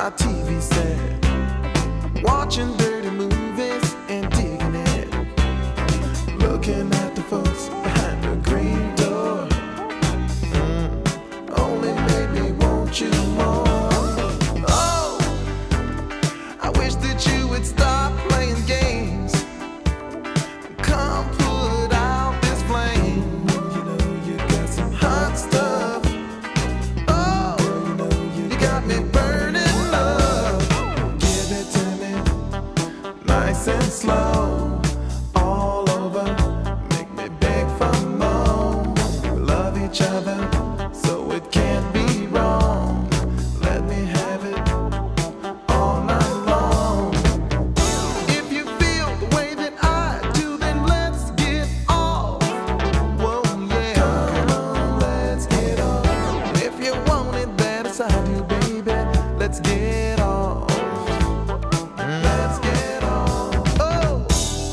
my TV set, watching dirty movies and digging it, looking at the folks behind the green door. Only made me want you more. Oh, I wish that you would stop playing games. Come put out this flame. You know you got some hot stuff. Oh, you know you got me burning up. Give it to me, nice and slow, all over. Make me beg for more. We love each other, so it can't be wrong. Let me have it all night long. If you feel the way that I do, then let's get off. Whoa, yeah. Come on, let's get off. If you want it bad as I do, baby, let's get off. Let's get off. Oh.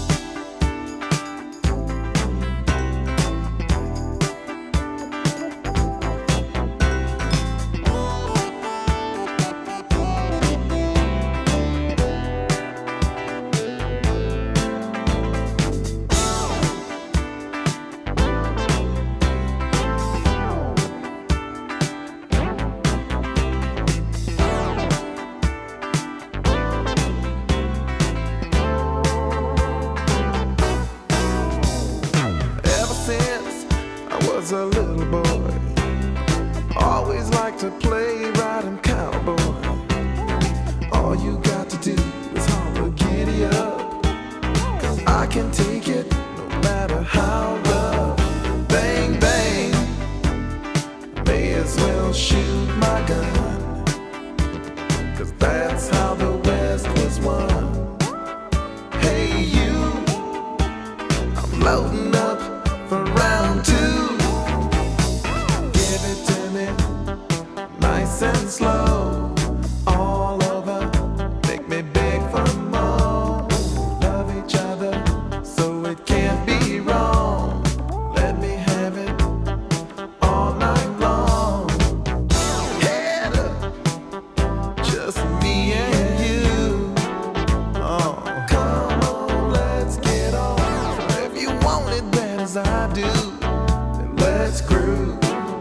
Ever since I was a little boy, always liked to play riding cowboy. All you got to do is holler giddy up, 'cause I can take it no matter how rough. Bang, bang, may as well shoot my gun, 'cause that's how the West was won. Hey you, I'm loading up for round two. Give it to me, nice and slow, all over. Make me beg for more. Love each other, so it can't be wrong. Let me have it all night long. Head up, just me and you. Oh, come on, let's get off. If you want it bad as I do, then let's groove.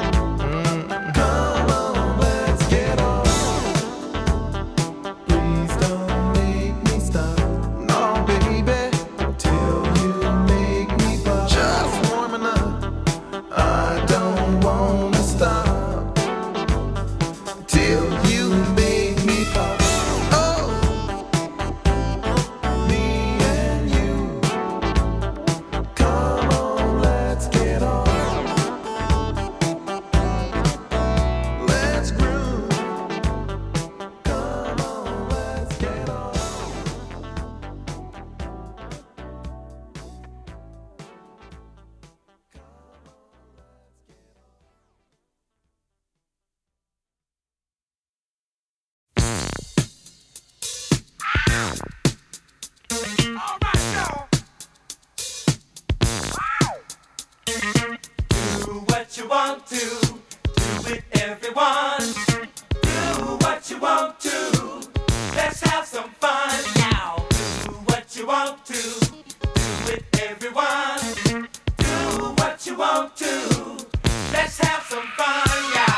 Come on, let's get off. Please don't make me stop. No, baby, till you make me pop. Just warming up, I don't wanna stop till you make me pop. Oh, me and you. Come on, let's get off. Let's groove. Come on, let's get off. All right, y'all. Do what you want to. Do it, everyone. Do what you want to. Let's have some fun now. Do what you want to. Do it, everyone. Do what you want to. Let's have some fun, y'all.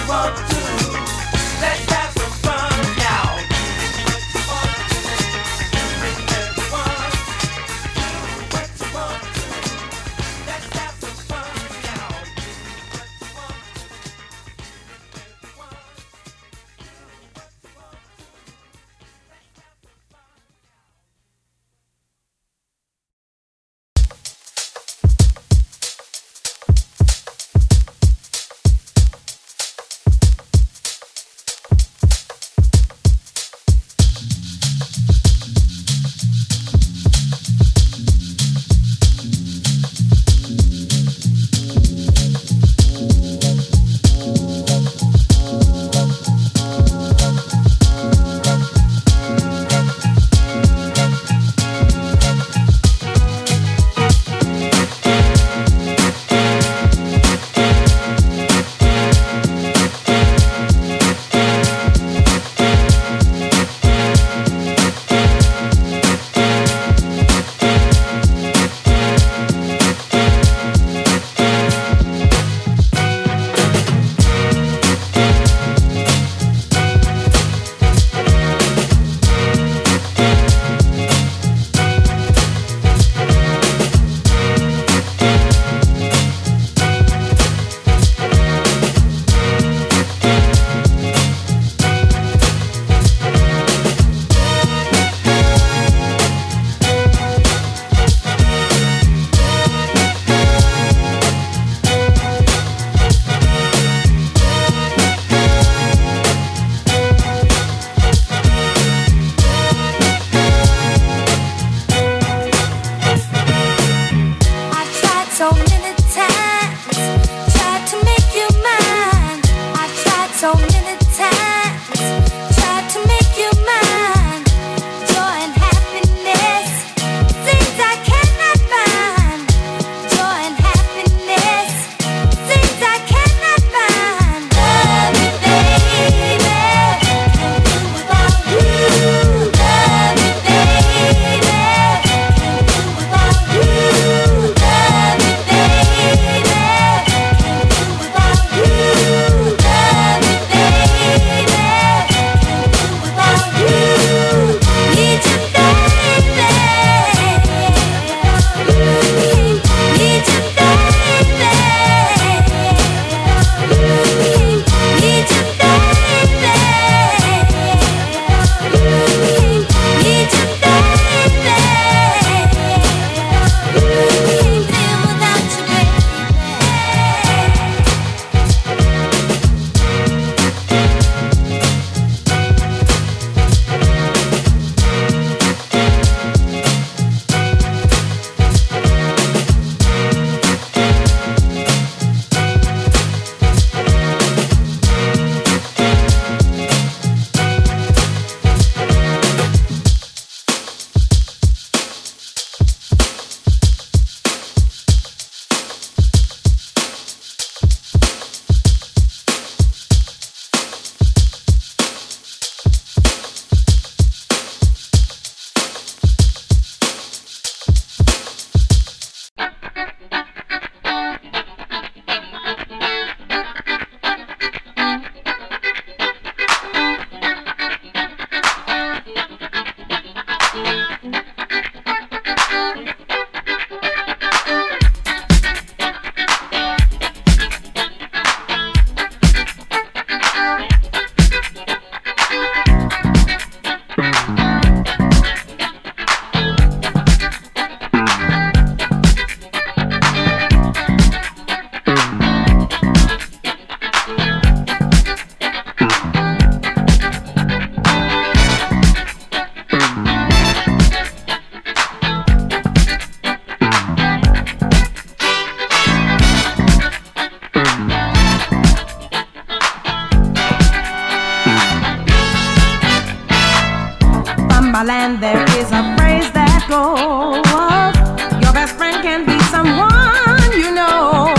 Land there is a phrase that goes, your best friend can be someone you know.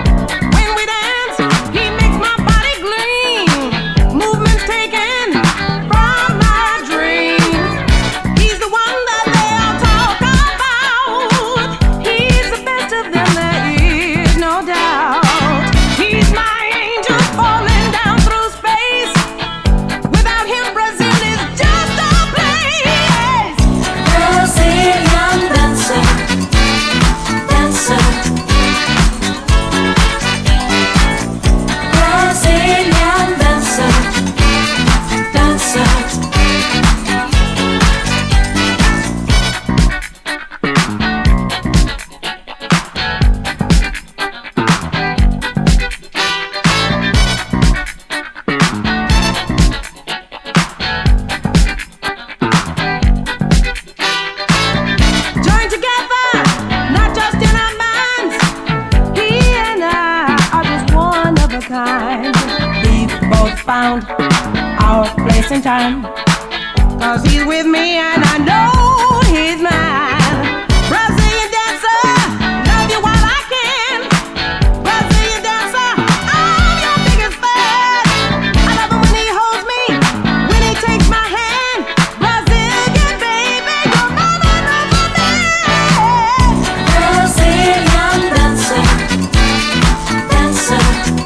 When we dance, he makes my body gleam, movements taken from my dreams. He's the one that they all talk about. He's the best of them, there is no doubt. He's my angel falling down both found our place and time. 'Cause he's with me and I know he's mine. Brazilian dancer, love you while I can. Brazilian dancer, I'm your biggest fan. I love him when he holds me, when he takes my hand. Brazilian baby, you're my number man. Brazilian dancer, dancer.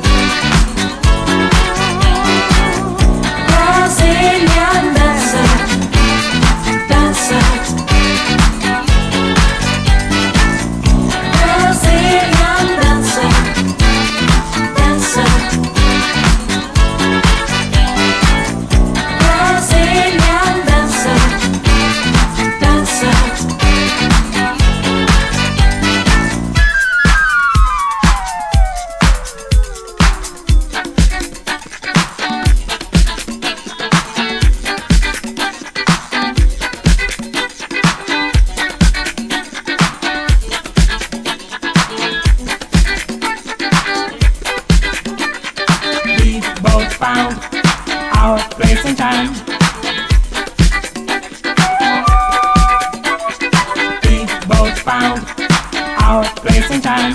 Brazilian dancer, dancer. Brazilian dancer, dancer. Brazilian dancer, dancer. We've both found our place and time. We've both found our place and time.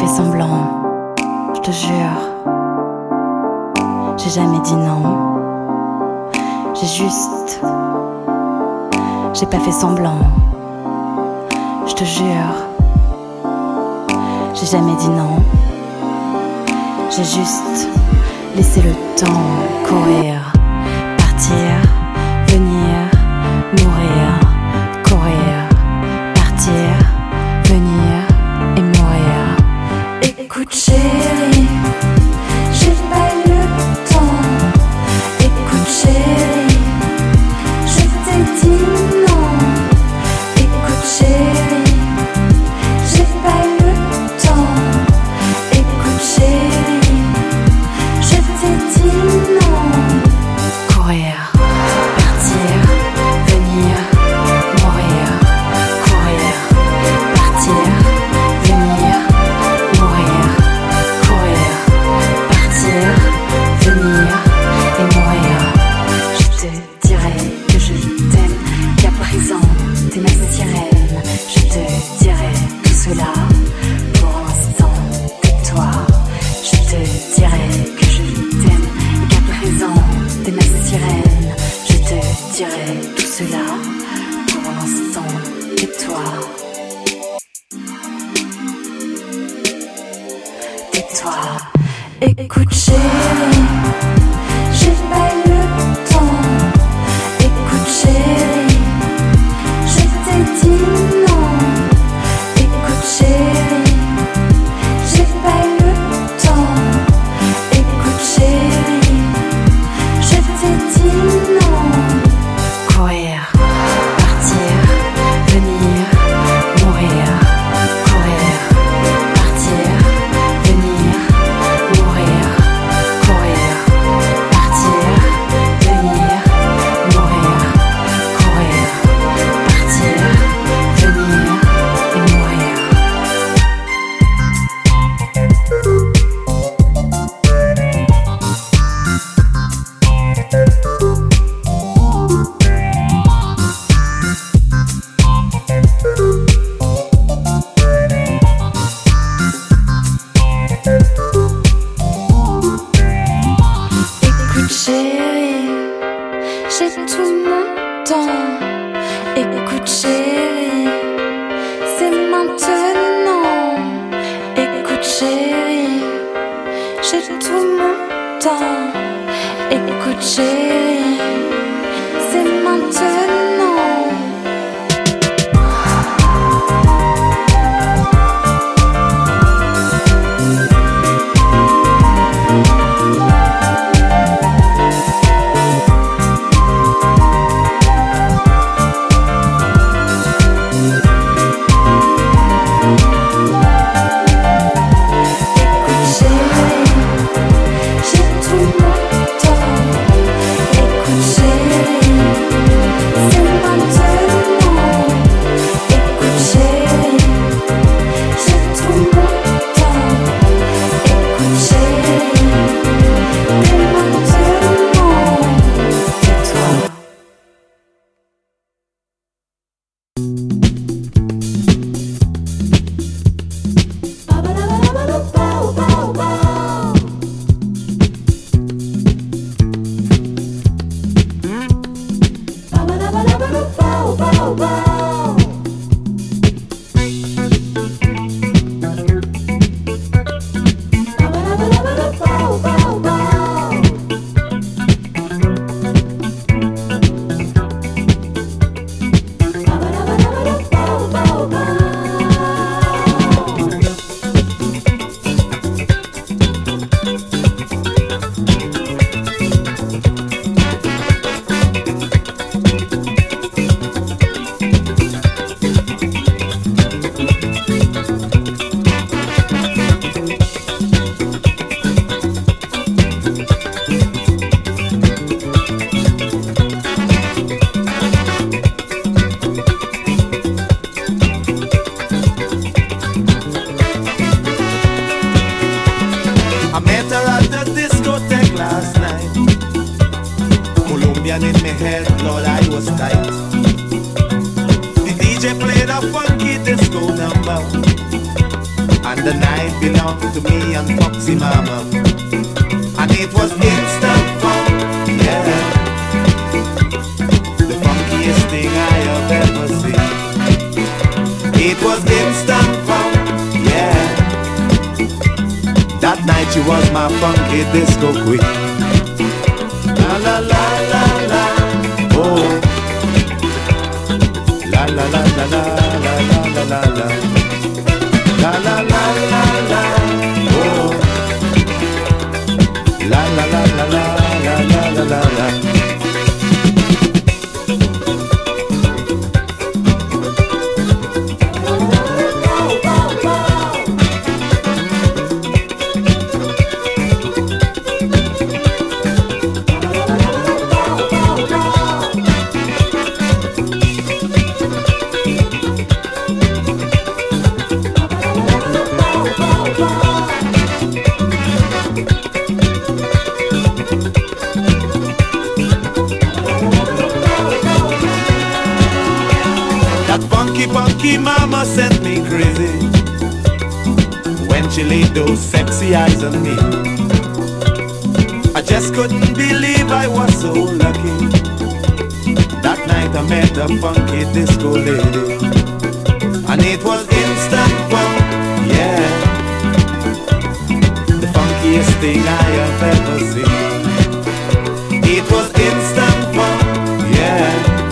fait semblant, je te jure. J'ai jamais dit non. J'ai pas fait semblant, je te jure. J'ai jamais dit non. J'ai juste laissé le temps courir, partir, venir, mourir, courir, partir, venir et mourir. Écoute chérie, j'ai pas eu le temps. Écoute chérie, je t'ai dit non. Écoute chérie, j'ai pas eu le temps. Écoute chérie, je t'ai dit non. Courir, partir, venir, mourir, courir, partir, venir, mourir, courir, partir, venir et mourir. Je te dirai que je t'aime, qu'à présent t'es ma sirène. Je te dirai tout cela, pour l'instant tais-toi. Je te dirai que je t'aime, qu'à présent t'es ma sirène. Je te dirai tout cela, pour l'instant tais-toi. Tais-toi. Écoute chérie, j'ai pas eu le temps. Écoute chérie, je t'ai dit non. Écoute chérie, j'ai pas eu le temps. Écoute chérie, je t'ai dit non. Courir, partir, venir, mourir, courir, partir, venir, mourir, courir, partir, venir, mourir, courir, partir, venir et mourir. Écoute chérie, j'ai tout mon temps. Écoute chérie, c'est maintenant. Écoute chérie, j'ai tout mon temps. Écoute chérie, c'est maintenant. Écoute chérie, j'ai tout mon temps. Écoute chérie, c'est maintenant. Écoute chérie, j'ai tout mon temps. Écoute chérie, c'est maintenant. Tais-toi. I met her at the discotheque last night. Colombian in my head, Lord, I was tight. The DJ played a funky disco number. And the night belonged to me and Foxy Mama. And it was instant fun, yeah. The funkiest thing I have ever seen. It was instant fun, yeah. That night she was my funky disco queen. La la la la la, oh. La la la la la la la la la. La la la la la, oh. La la la la la la la la la. Funky mama sent me crazy when she laid those sexy eyes on me. I just couldn't believe I was so lucky. That night I met a funky disco lady, and it was instant fun, yeah. The funkiest thing I have ever seen. It was instant fun, yeah.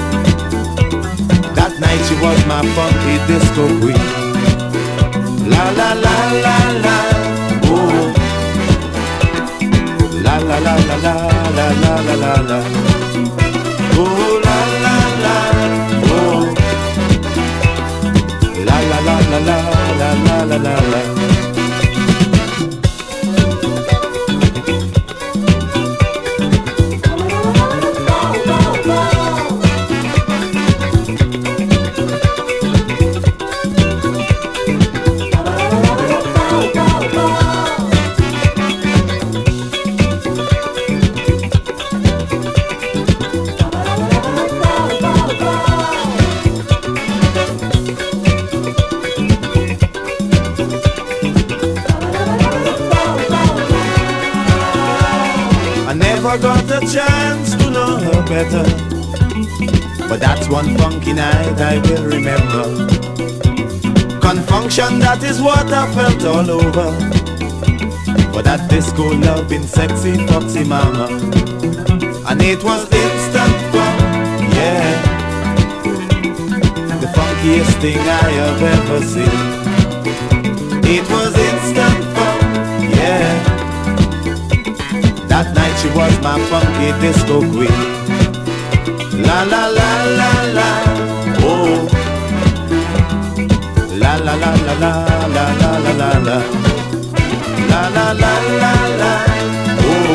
That night she was my funky disco queen. La la la la la, oh. La la la la la la la la la la. Oh la la la, oh. La la la la la la la la la. I got a chance to know her better, but that's one funky night I will remember. Confunction, that is what I felt all over. But that disco loving sexy Foxy Mama, and it was instant fun, yeah. The funkiest thing I have ever seen. It was instant fun, yeah. That night she was my funky disco queen. La la la la la, oh. La la la la la la la la la la. La la la la la, oh.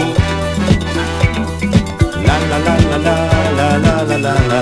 La la la la la la la la la la.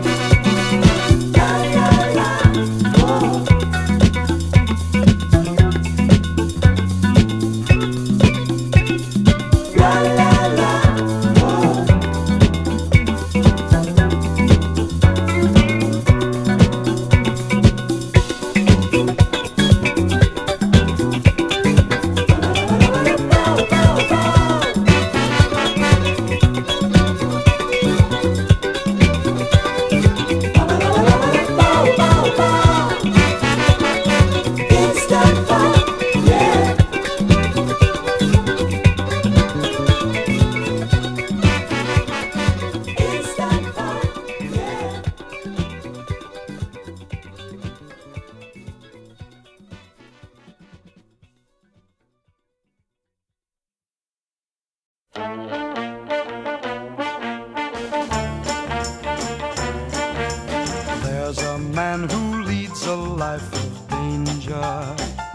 There's a man who leads a life of danger.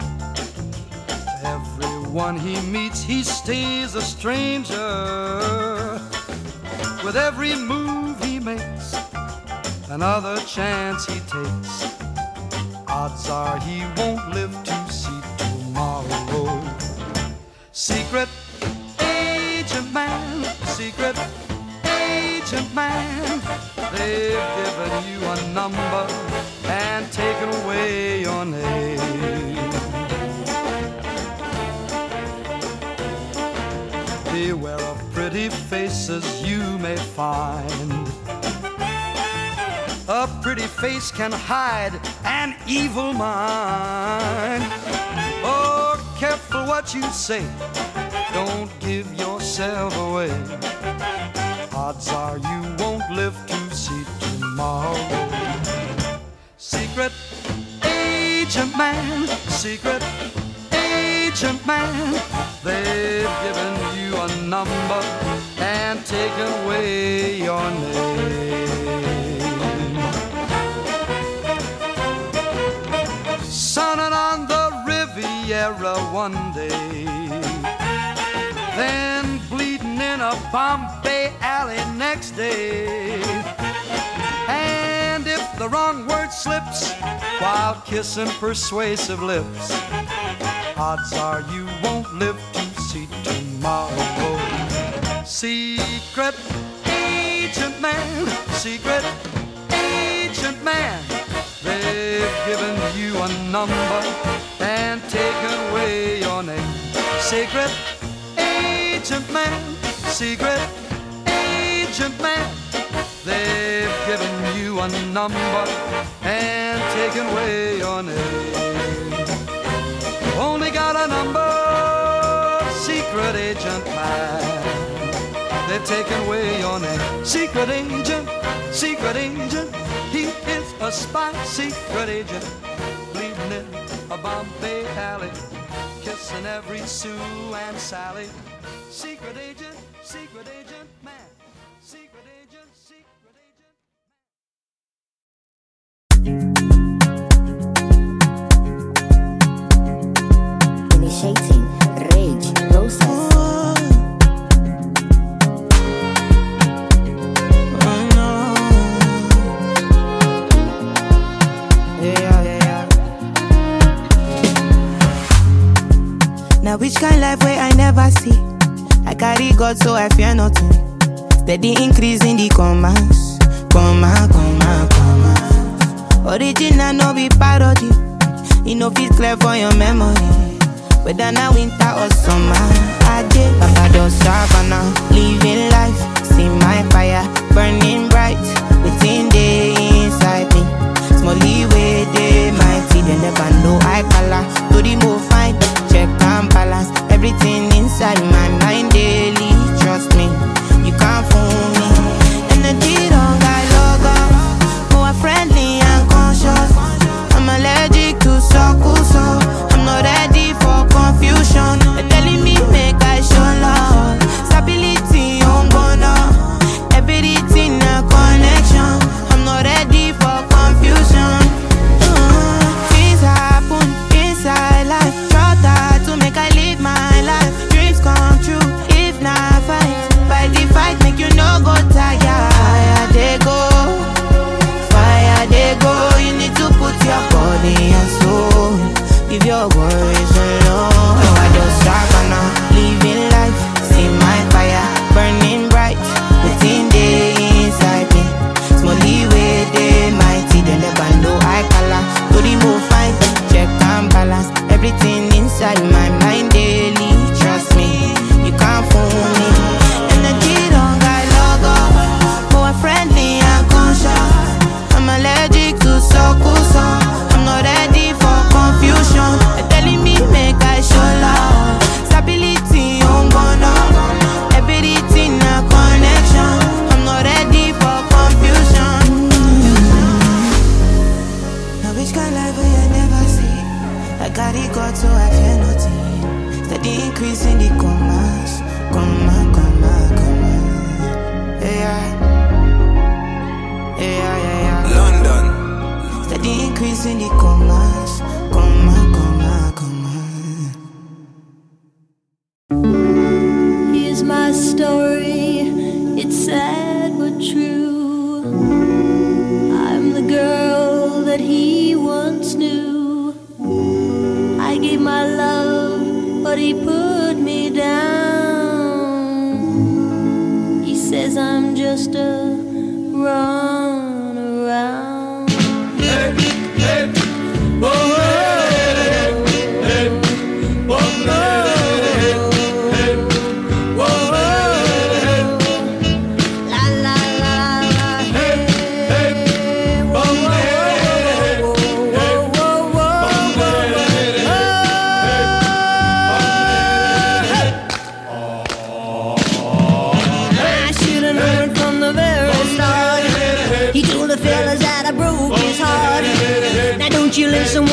Everyone he meets, he stays a stranger. With every move he makes, another chance he takes, odds are he won't live to see tomorrow. Secret agent man, secret agent man, they've given you a number and taken away your name. pretty faces you may find. A pretty face can hide an evil mind. Oh, careful what you say, don't give yourself away. Odds are you won't live to see tomorrow. Secret agent man, secret agent man, they've given you a number and taken away your name. Sunning on the Riviera one day, then bleeding in a Bombay alley next day. And if the wrong word slips while kissing persuasive lips, odds are you won't live to see tomorrow. Secret agent man, secret agent man, they've given you a number and taken away your name. Secret agent man, secret agent man, they've given you a number and taken away your name. Only got a number, secret agent man, they've taken away your name. Secret agent, he is a spy. Secret agent, bleeding in a Bombay alley, kissing every Sue and Sally. Secret agent man, secret agent, secret agent. Initiating rage process. Now which kind life where I never see? I carry God so I fear nothing. Steady increase in the commas. Comma. Original no be parody. You know fit clear for your memory. Whether na winter or summer, I did Barbados, Savannah, living life. See my fire burning bright within the inside me. Small leeway, they mighty. They never know I color. Do the move fine, check and balance. Everything inside my mind daily. Trust me, you can't fool me. Energy don't got logo. More friendly and conscious. I'm allergic to circles, so I'm not ready for confusion. They're telling me make I show love. Stability on gonna. Everything a connection. I'm not ready for confusion. Things happen inside life. Try to make I live my life. Dreams come true if not fight. Fight the fight, make you no go tired. Fire they go. You need to put your body and soul. Leave your worries alone. No, I just Savannah, living life. See my fire burning bright within the inside me. Small leeway, they mighty. They never know I color. Do the move fine, check and balance. Everything inside my mind daily. Trust me, you can't fool me. Energy don't got logo. More friendly and conscious. I'm allergic to circles, so I'm not ready for confusion. They're telling me make I show love. Stability on gonna. Everything a connection. I'm not ready for confusion. Now which kind life will I never see? I carry God so I fear nothing. Steady increase in the commas. Comma. Yeah. London. Steady increase in the commas. Comma. Here's my story, it's sad but true. I'm the girl that he once knew. I gave my love, but he put me down. He says I'm just a run around.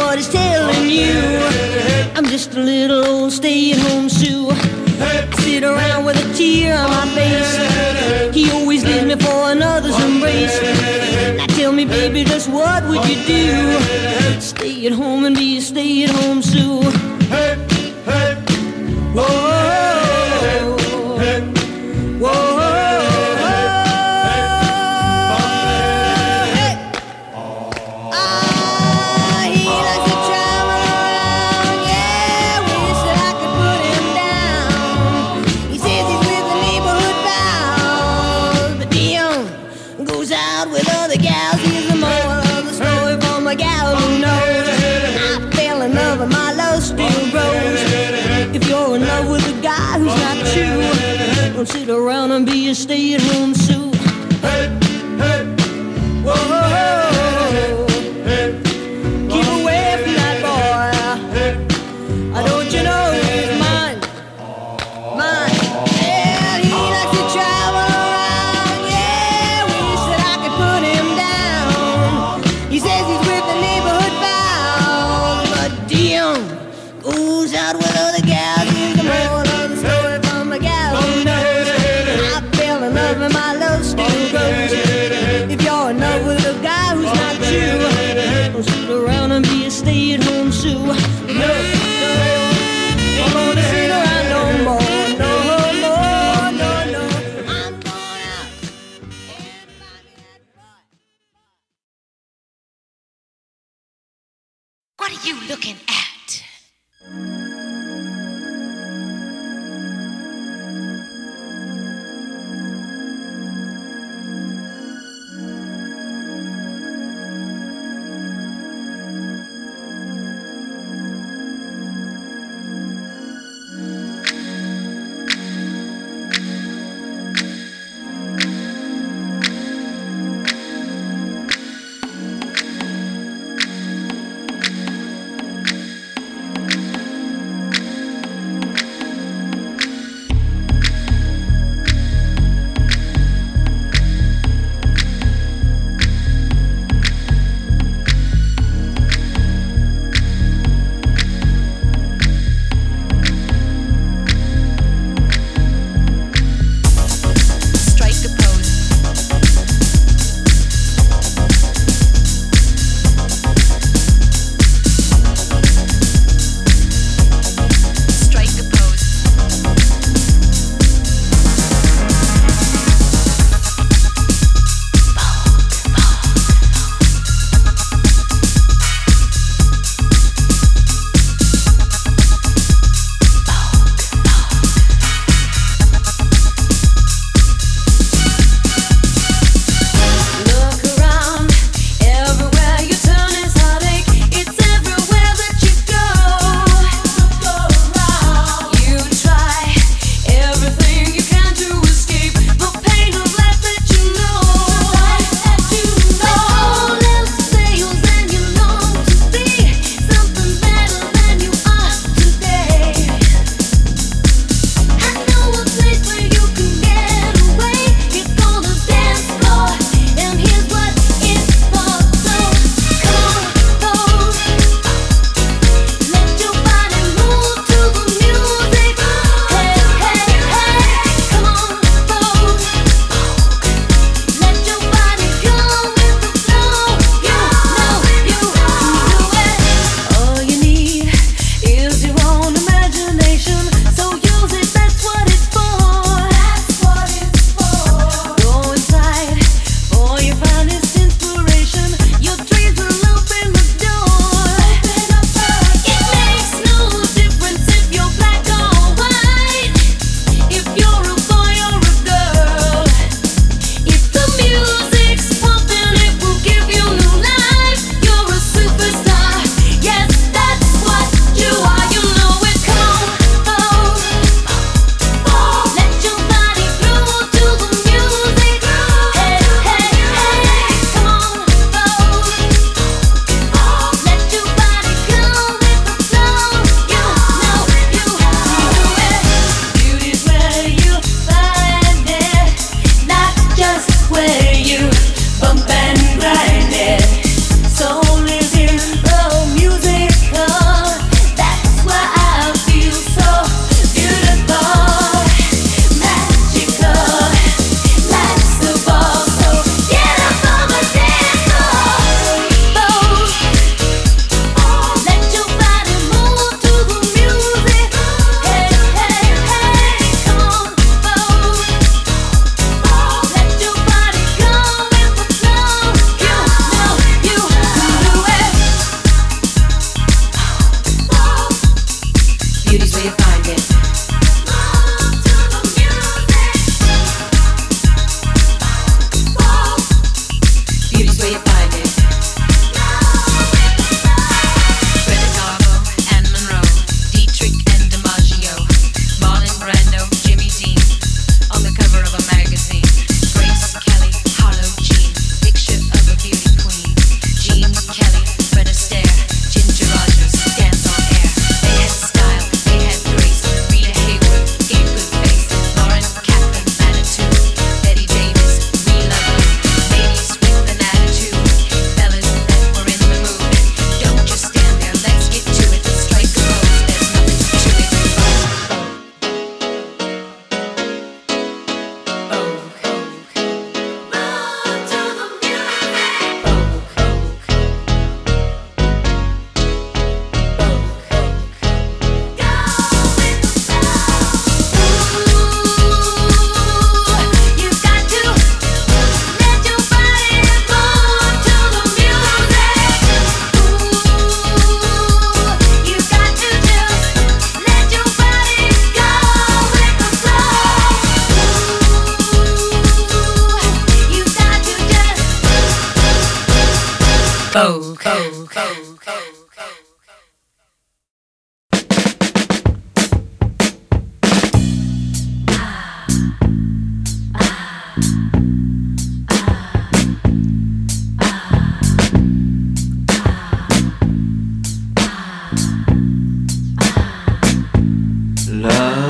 what he's telling you. I'm just a little old stay-at-home Sue. Sit around with a tear on my face. He always leaves me for another's embrace. Now tell me, baby, just what would you do? Stay at home and be a stay-at-home Sue. Whoa. Don't sit around and be a stay-at-home Sue. Hey, hey, whoa, keep away from that boy. Don't you know he's mine, mine. Yeah, he likes to travel around. Yeah, wish that I could put him down. He says he's with the neighborhood bound, but Dion goes out with other gals. He's the moral of the story from a gal who knows. And my love still goes. If you're in love with a guy who's not you, don't sit around and be a stay-at-home Sue. No, no, I'm gonna sit around no more. No more, no, no. I'm going out and find me that boy. What are you looking at?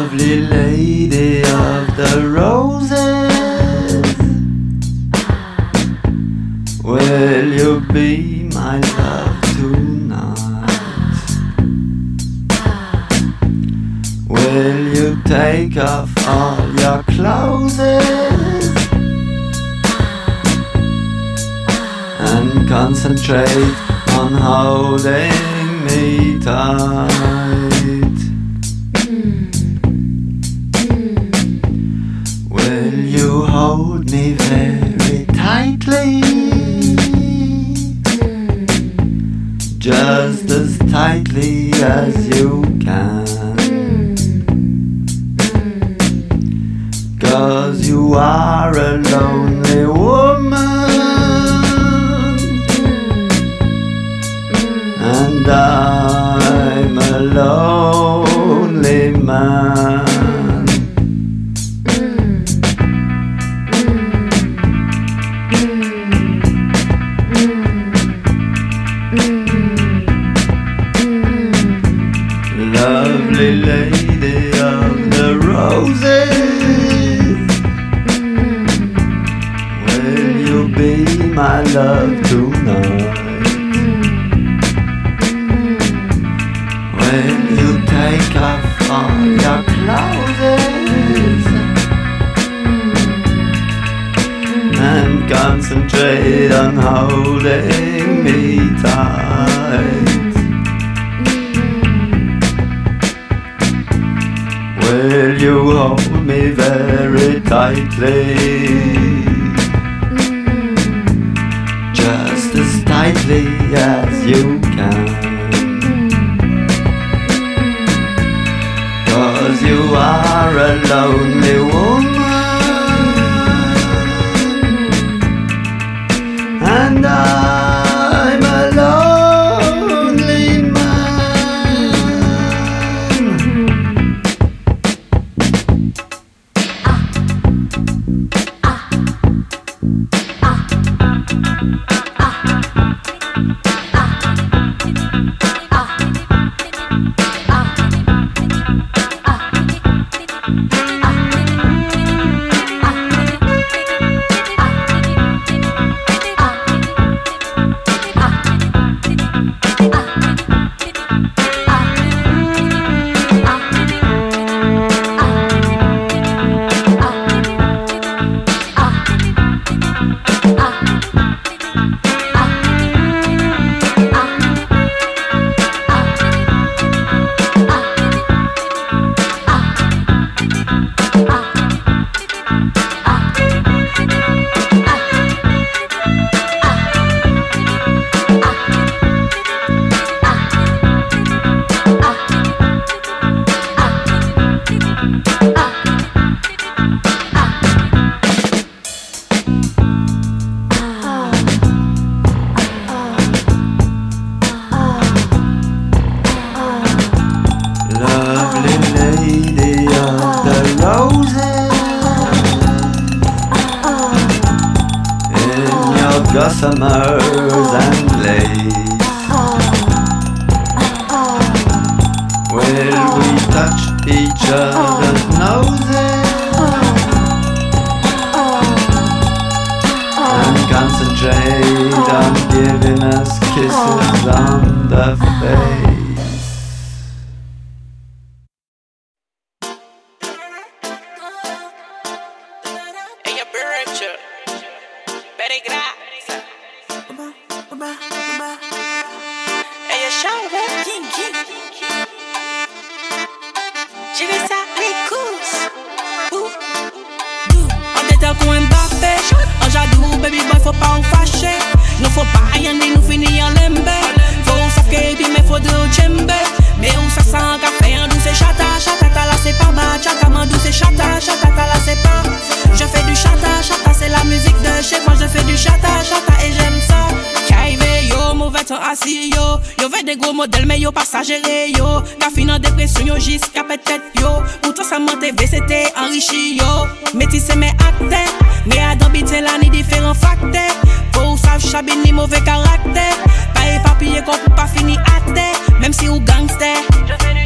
Lovely lady of the roses, will you be my love tonight? Will you take off all your clothes and concentrate on holding me tight? Will you hold me very tightly, just as tightly as you can? 'Cause you are a lonely woman and I'm a lonely man. Lovely lady of the roses, will you be my love tonight? Will you take off all your clothes and concentrate on holding me tight? Will you hold me very tightly, just as tightly as you can? 'Cause you are a lonely woman and I'm a lonely man. Lovely lady of the roses, in your gossamers and lace, will we touch each other's noses and concentrate on giving us kisses on the face? Yo ve de gros modèles mais yo pas exagéré yo. Ka fin en dépression yo jusqu'à peut-être yo. Pourtant ça m'enteve c'était enrichi yo. Métissé mais acte, mais à d'habiter là ni différents facteurs. Pour savent chabine ni mauvais caractère. Pas éparpillé qu'on peut pas finir à terre, même si ou gangster. Je fais du chantage.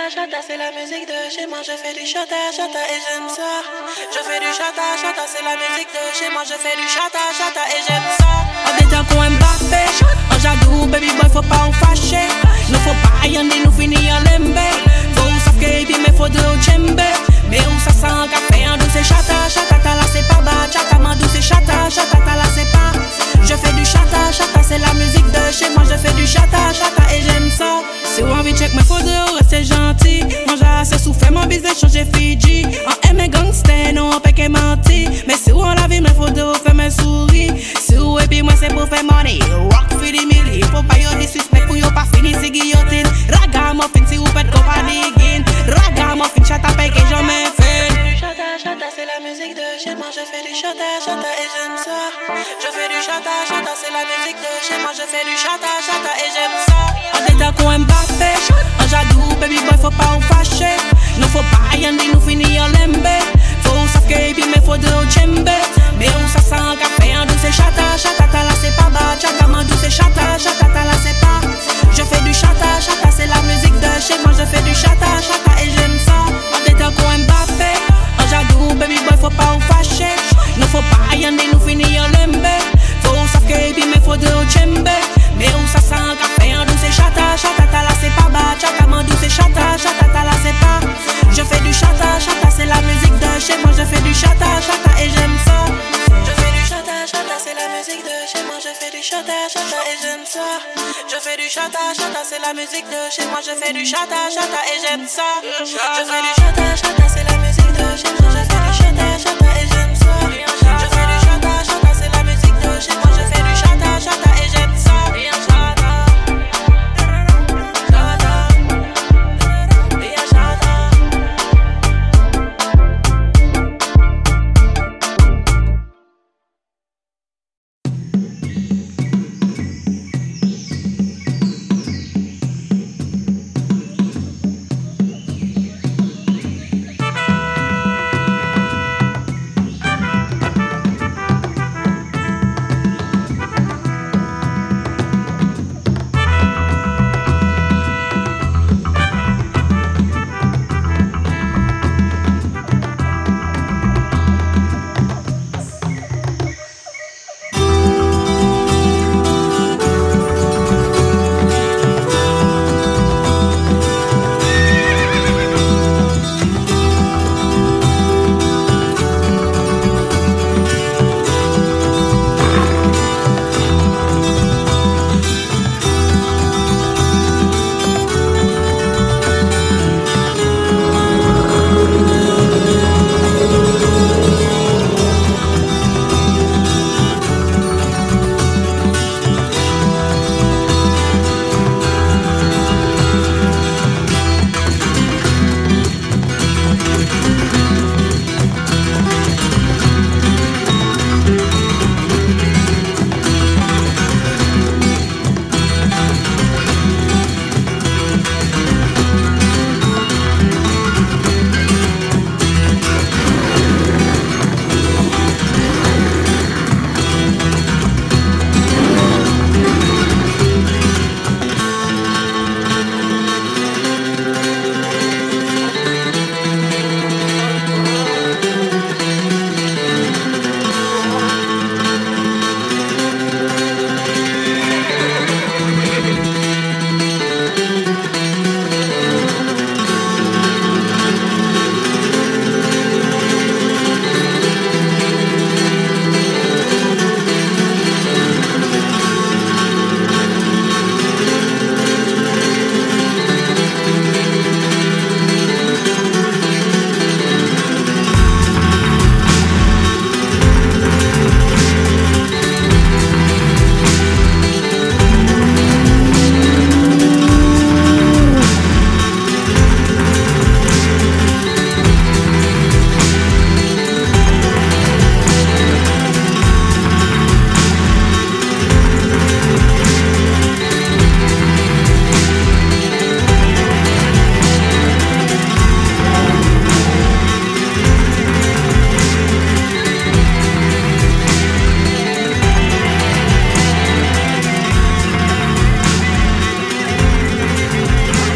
chata, c'est la musique de chez moi. Je fais du chata, chata et j'aime ça. Je fais du chata, chata, c'est la musique de chez moi. Je fais du chata, chata et j'aime ça. En détend qu'on aime Mbappé, en jadou, baby boy, faut pas en fâcher. Nous faut pas y en aller, nous finir en lembe. Faut sauf que puis mais faut de tchembe. Mais où ça sent un café en douce, c'est chata, chata, ta là c'est pas bas. Chata, man douce, c'est chata, chata, ta là c'est pas. Je fais du chata, chata, c'est la musique de chez moi. Je fais du chata, chata et j'aime ça. Si vous envie check, mais faut de rester gentil. Moi j'ai assez souffert, mon business changer Fiji. En aimé gangster, non, on peut qu'être menti. Mais si vous en la vie, mais faut de faire mes souris. Si vous et puis moi c'est pour faire money. Rock for the milli, faut pas y'a des suspects pour y'a pas fini, c'est guillotine. Ragamuffin, si vous faites compagnie, gain. Ragamuffin, chata, paye que jamais fait. Chata, chata, c'est la musique de chez moi. Je fais du chata, chata et j'aime ça. Je fais du chata, chata, c'est la musique de chez moi. Je fais du chata, chata et j'aime ça. En détend qu'on aime Mbappé, en jadou, baby boy, faut pas en fâcher. Nous faut pas y en aller, nous finir en lembe. Faut sauf que puis mais faut de tchembe. Mais où ça sent un café en douce, c'est chata, chata, ta là c'est pas bas. Chata, man douce, c'est chata, chata, ta là c'est pas. Je fais du chata, chata, c'est la musique de chez moi. Je fais du chata, chata et j'aime ça. En détend qu'on aime Mbappé, en jadou, baby boy, faut pas en fâcher. Nous faut pas y en aller, nous finir en lembe. Faut sauf que puis mais faut de tchembe. Mais où ça sent un café en douce, c'est chata, chata, ta là c'est pas bas. Chata, man douce, c'est chata, chata, ta là c'est pas. Je fais du chata, chata, c'est la musique de chez moi. Je fais du chata, chata et j'aime ça. Je fais du chata, chata, c'est la musique de chez moi. Je fais du chata, chata et j'aime ça. Je fais du chata, chata, c'est la musique de chez moi. Je fais du chata, chata et j'aime ça. Je fais du chata, chata, c'est la musique de chez moi.